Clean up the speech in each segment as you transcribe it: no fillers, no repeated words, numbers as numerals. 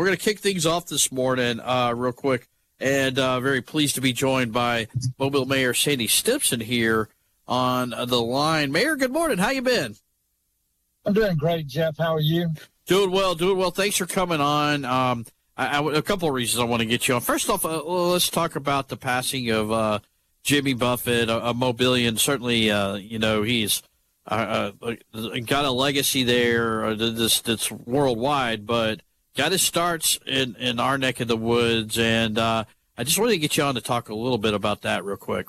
we're going to kick things off this morning real quick, and very pleased to be joined by Mobile Mayor Sandy Stimpson here on the line. Mayor, good morning. How you been? I'm doing great, Jeff. How are you? Doing well. Thanks for coming on. A couple of reasons I want to get you on. First off, let's talk about the passing of Jimmy Buffett, a Mobilian. Certainly, he's got a legacy there that's worldwide, but got his starts in our neck of the woods. And I just wanted to get you on to talk a little bit about that real quick.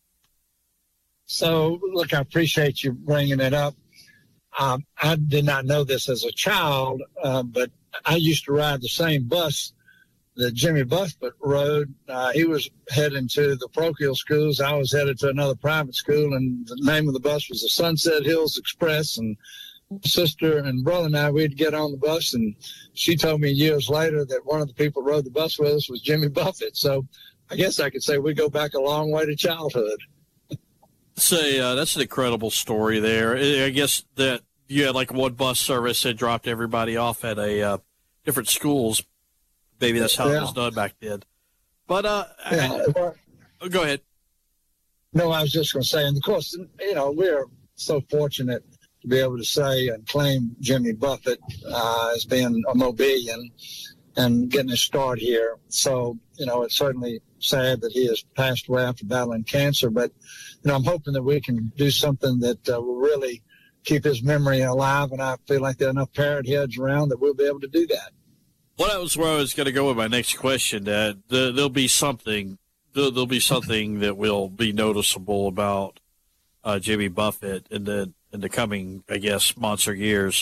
So, look, I appreciate you bringing it up. I did not know this as a child, but I used to ride the same bus that Jimmy Buffett rode. He was heading to the parochial schools. I was headed to another private school, and the name of the bus was the Sunset Hills Express. And my sister and brother and I, we'd get on the bus, and she told me years later that one of the people who rode the bus with us was Jimmy Buffett. So I guess I could say we go back a long way to childhood. That's an incredible story there. I guess that you had like one bus service that dropped everybody off at a different schools. Maybe that's how it was done back then. But go ahead. No, I was just going to say, and of course, we're so fortunate to be able to say and claim Jimmy Buffett as being a Mobilian and getting his start here. So, it's certainly sad that he has passed away after battling cancer, but I'm hoping that we can do something that will really keep his memory alive, and I feel like there are enough parrot heads around that we'll be able to do that. Well, that was where I was going to go with my next question. That there'll be something that will be noticeable about Jimmy Buffett in the coming, I guess, months or years.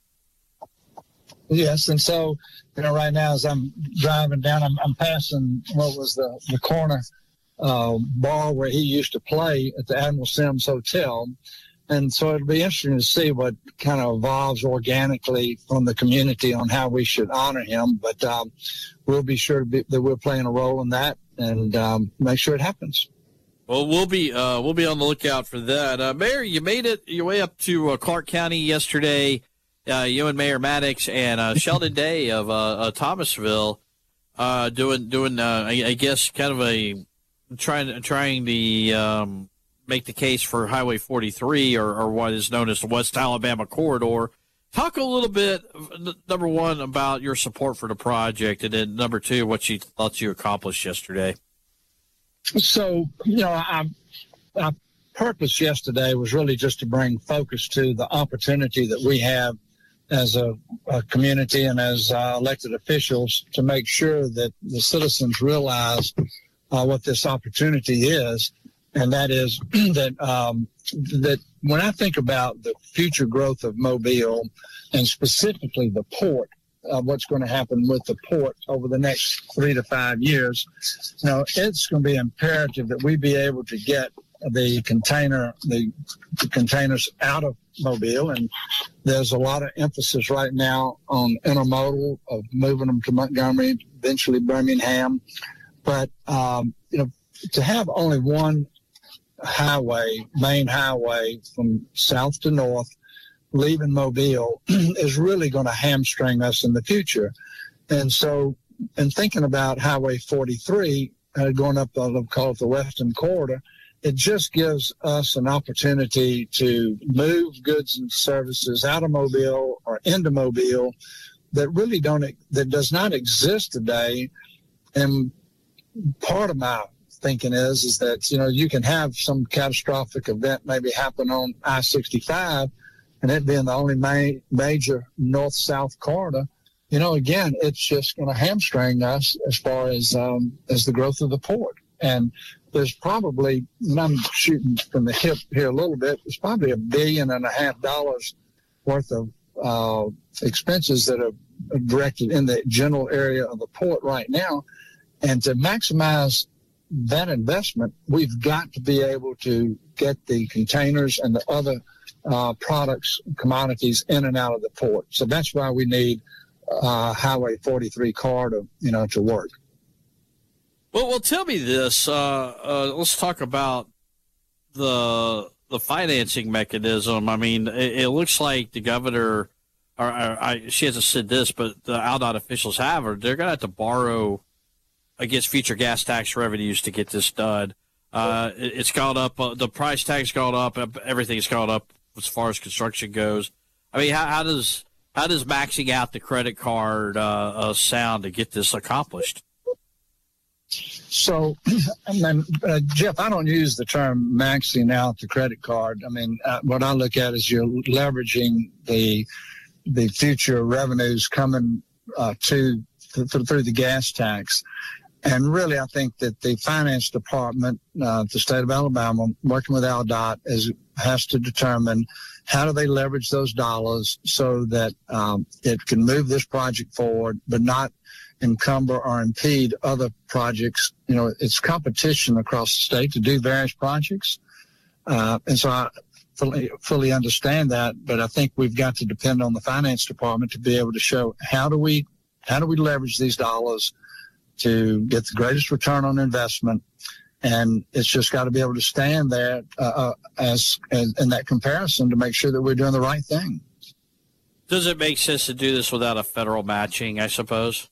Yes, and so right now as I'm driving down, I'm passing what was the corner bar where he used to play at the Admiral Sims Hotel. And so it'll be interesting to see what kind of evolves organically from the community on how we should honor him. But we'll be sure that we're playing a role in that and make sure it happens. Well, we'll be on the lookout for that. Mayor, you made it your way up to Clark County yesterday. You and Mayor Maddox and Sheldon Day of Thomasville doing I guess kind of a trying to make the case for Highway 43 or what is known as the West Alabama Corridor. Talk a little bit, number one, about your support for the project, and then number two, what you thought you accomplished yesterday. So, our purpose yesterday was really just to bring focus to the opportunity that we have as a community and as elected officials to make sure that the citizens realize what this opportunity is. And that is that when I think about the future growth of Mobile and specifically the port, what's going to happen with the port over the next 3 to 5 years, it's going to be imperative that we be able to get the containers out of Mobile. And there's a lot of emphasis right now on intermodal of moving them to Montgomery, eventually Birmingham. But, to have only one main highway from south to north, leaving Mobile is really going to hamstring us in the future. And so in thinking about Highway 43, going up called the Western Corridor, it just gives us an opportunity to move goods and services out of Mobile or into Mobile that does not exist today. And part of my thinking is that, you can have some catastrophic event maybe happen on I-65 and it being the only major north-south corridor. Again, it's just going to hamstring us as far as the growth of the port. And there's probably, and I'm shooting from the hip here a little bit, there's probably $1.5 billion worth of expenses that are directed in the general area of the port right now. And to maximize that investment, we've got to be able to get the containers and the other products, commodities in and out of the port. So that's why we need Highway 43 corridor, to work. Well, tell me this. Let's talk about the financing mechanism. I mean, it looks like the governor she hasn't said this, but the Aldott officials have, or they're going to have to borrow against future gas tax revenues to get this done. It's gone up. The price tag's gone up. Everything's gone up as far as construction goes. I mean, how does maxing out the credit card sound to get this accomplished? So, Jeff, I don't use the term maxing out the credit card. I mean, what I look at is you're leveraging the future revenues coming through the gas tax. And really, I think that the finance department, the state of Alabama, working with Aldott, has to determine how do they leverage those dollars so that it can move this project forward, but not encumber or impede other projects. You know, it's competition across the state to do various projects. And so I fully understand that, but I think we've got to depend on the finance department to be able to show how do we leverage these dollars to get the greatest return on investment. And it's just got to be able to stand there as in that comparison to make sure that we're doing the right thing. Does it make sense to do this without a federal matching, I suppose?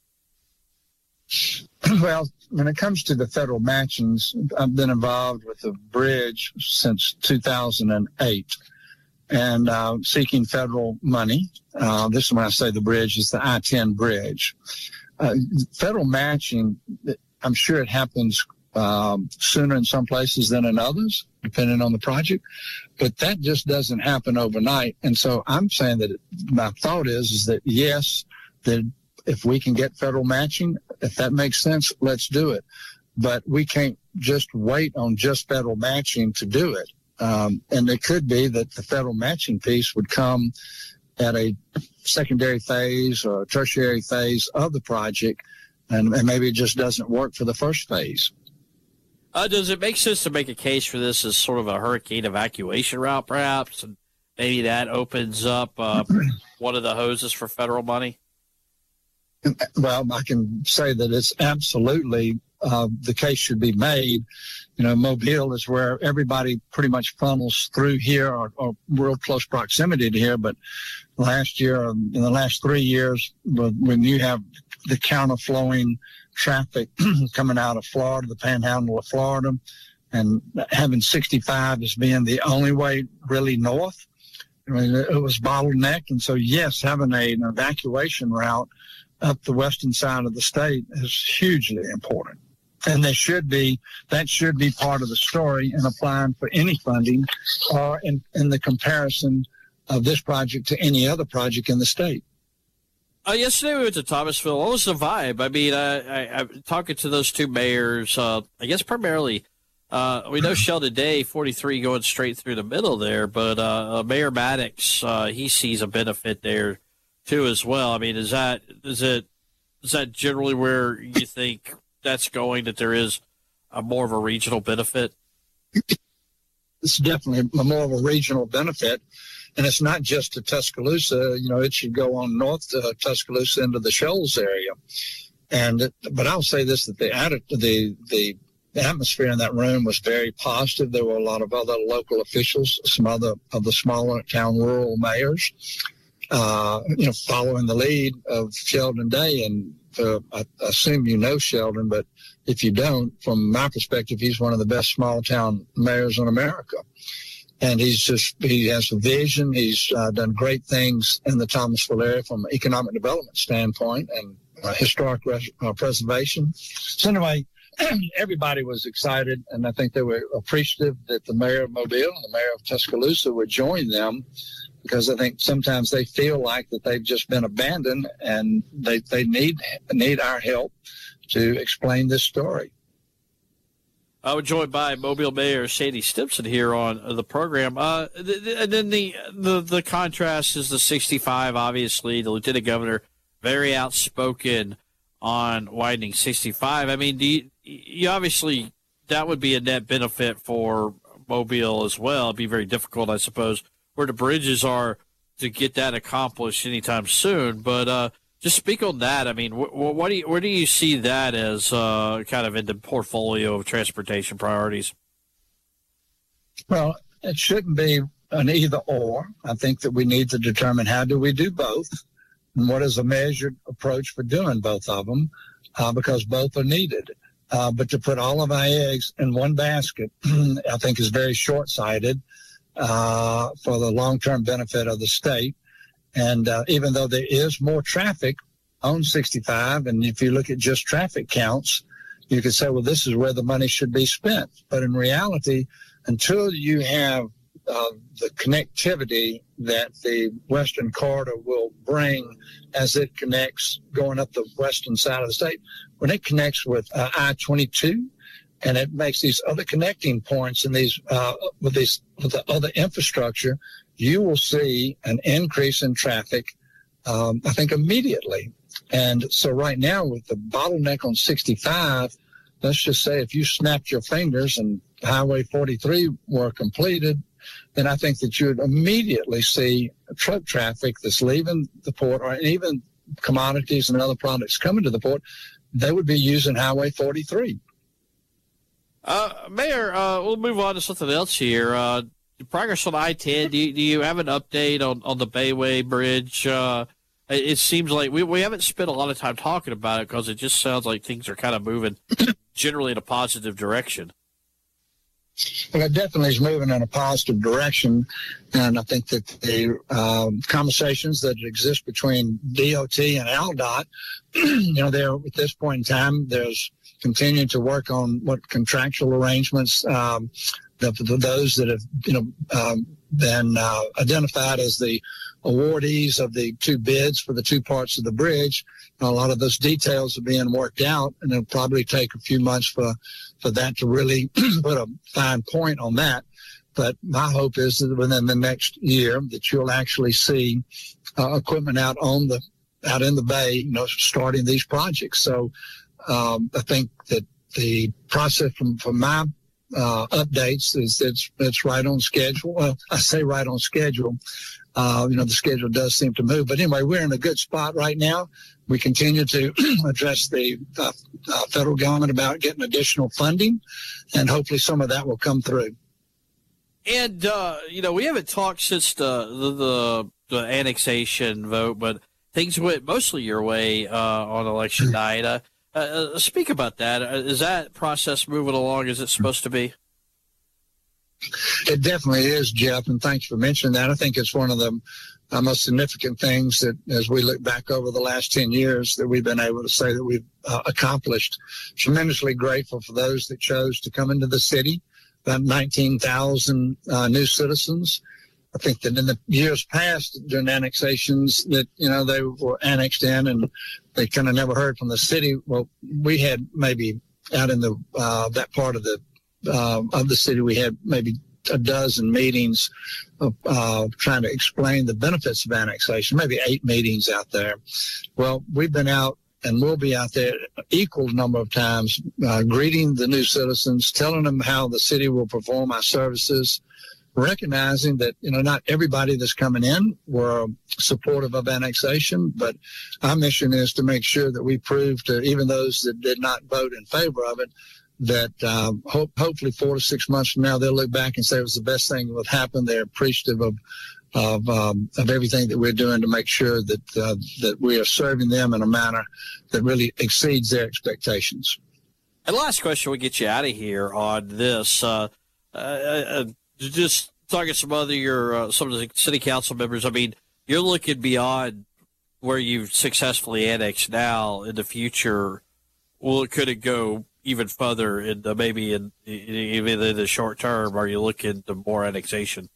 Well, when it comes to the federal matchings, I've been involved with the bridge since 2008 and seeking federal money. This is when I say the bridge, is the I-10 bridge. Federal matching, I'm sure it happens sooner in some places than in others, depending on the project, but that just doesn't happen overnight. And so I'm saying that my thought is that yes, that if we can get federal matching, if that makes sense, let's do it. But we can't just wait on just federal matching to do it. And it could be that the federal matching piece would come at a secondary phase or a tertiary phase of the project, and maybe it just doesn't work for the first phase. Does it make sense to make a case for this as sort of a hurricane evacuation route, perhaps? And maybe that opens up one of the hoses for federal money? Well, I can say that it's absolutely the case should be made. You know, Mobile is where everybody pretty much funnels through here or real close proximity to here. But last year, in the last 3 years, when you have the counterflowing traffic coming out of Florida, the panhandle of Florida, and having 65 as being the only way really north, I mean, it was bottlenecked. And so, yes, having an evacuation route up the western side of the state is hugely important. And that should be part of the story in applying for any funding or in the comparison of this project to any other project in the state. Yesterday we went to Thomasville. What was the vibe? I mean, I'm talking to those two mayors, I guess primarily. We know Sheldon Day, 43, going straight through the middle there, but Mayor Maddox, he sees a benefit there too as well. I mean, is that generally where you think that's going, that there is more of a regional benefit? It's definitely more of a regional benefit. And it's not just to Tuscaloosa. You know, it should go on north to Tuscaloosa into the Shoals area. But I'll say this, that the atmosphere in that room was very positive. There were a lot of other local officials, some other of the smaller town rural mayors, following the lead of Sheldon Day. And I assume you know Sheldon, but if you don't, from my perspective, he's one of the best small town mayors in America. And he has a vision. He's done great things in the Thomasville area from an economic development standpoint and historic preservation. So anyway, everybody was excited, and I think they were appreciative that the mayor of Mobile and the mayor of Tuscaloosa would join them, because I think sometimes they feel like that they've just been abandoned, and they need our help to explain this story. We're joined by Mobile Mayor Sandy Stimpson here on the program. And then the contrast is the 65, obviously. The lieutenant governor, very outspoken on widening 65. I mean, you obviously, that would be a net benefit for Mobile as well. It'd be very difficult, I suppose, where the bridges are, to get that accomplished anytime soon. But just speak on that. I mean, where do you see that as kind of in the portfolio of transportation priorities? Well, it shouldn't be an either or. I think that we need to determine how do we do both and what is a measured approach for doing both of them, because both are needed. But to put all of our eggs in one basket, I think is very short-sighted for the long-term benefit of the state. And even though there is more traffic on 65, and if you look at just traffic counts, you could say, well, this is where the money should be spent. But in reality, until you have the connectivity that the Western Corridor will bring as it connects going up the western side of the state, when it connects with I-22 and it makes these other connecting points and with the other infrastructure, you will see an increase in traffic, I think, immediately. And so right now with the bottleneck on 65, let's just say if you snapped your fingers and Highway 43 were completed, then I think that you would immediately see truck traffic that's leaving the port, or even commodities and other products coming to the port. They would be using Highway 43. Mayor, we'll move on to something else here. Progress on I-10, do you have an update on the Bayway Bridge? It seems like we haven't spent a lot of time talking about it because it just sounds like things are kind of moving generally in a positive direction. Well, it definitely is moving in a positive direction, and I think that the conversations that exist between DOT and ALDOT, there at this point in time, there's continuing to work on what contractual arrangements, those that have been identified as the awardees of the two bids for the two parts of the bridge. A lot of those details are being worked out, and it'll probably take a few months for that to really put a fine point on that. But my hope is that within the next year that you'll actually see equipment out in the bay, starting these projects. So I think that the process from my updates is it's right on schedule. Well, I say right on schedule. The schedule does seem to move. But anyway, we're in a good spot right now. We continue to address the federal government about getting additional funding, and hopefully some of that will come through. And, we haven't talked since the annexation vote, but things went mostly your way on election night. Speak about that. Is that process moving along as it's supposed to be? It definitely is, Jeff, and thanks for mentioning that. I think it's one of the most significant things that, as we look back over the last 10 years, that we've been able to say that we've accomplished. Tremendously grateful for those that chose to come into the city, about 19,000 new citizens. I think that in the years past, during annexations, that, they were annexed in and they kind of never heard from the city. Well, we had maybe out in the that part of the city, we had maybe a dozen meetings trying to explain the benefits of annexation, maybe 8 meetings out there. Well, we've been out and we'll be out there equal number of times, greeting the new citizens, telling them how the city will perform our services, recognizing that, not everybody that's coming in were supportive of annexation, but our mission is to make sure that we prove to even those that did not vote in favor of it, that hopefully 4 to 6 months from now, they'll look back and say it was the best thing that would happen. They're appreciative of everything that we're doing to make sure that we are serving them in a manner that really exceeds their expectations. And last question, we'll get you out of here on this. Just talking to some of the city council members. I mean, you're looking beyond where you've successfully annexed now in the future. Well, could it go even further into maybe even in the short term? Are you looking to more annexation?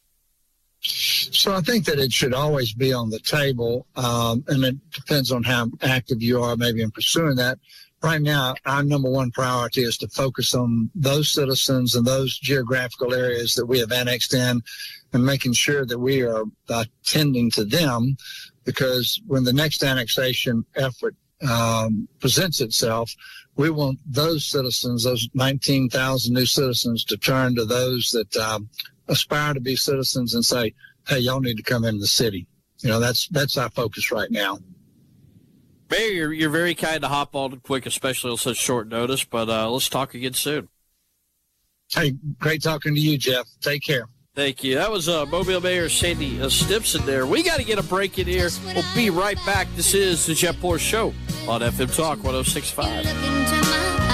So I think that it should always be on the table, and it depends on how active you are maybe in pursuing that. Right now, our number one priority is to focus on those citizens and those geographical areas that we have annexed in and making sure that we are attending to them, because when the next annexation effort presents itself, we want those citizens, those 19,000 new citizens, to turn to those that aspire to be citizens and say, hey, y'all need to come into the city. That's our focus right now. Mayor, you're very kind to hop on quick, especially on such short notice, but let's talk again soon. Hey, great talking to you, Jeff. Take care. Thank you. That was Mobile Mayor Sandy Stimpson there. We got to get a break in here. We'll be right back. This is the Jeff Poor Show on FM Talk 106.5.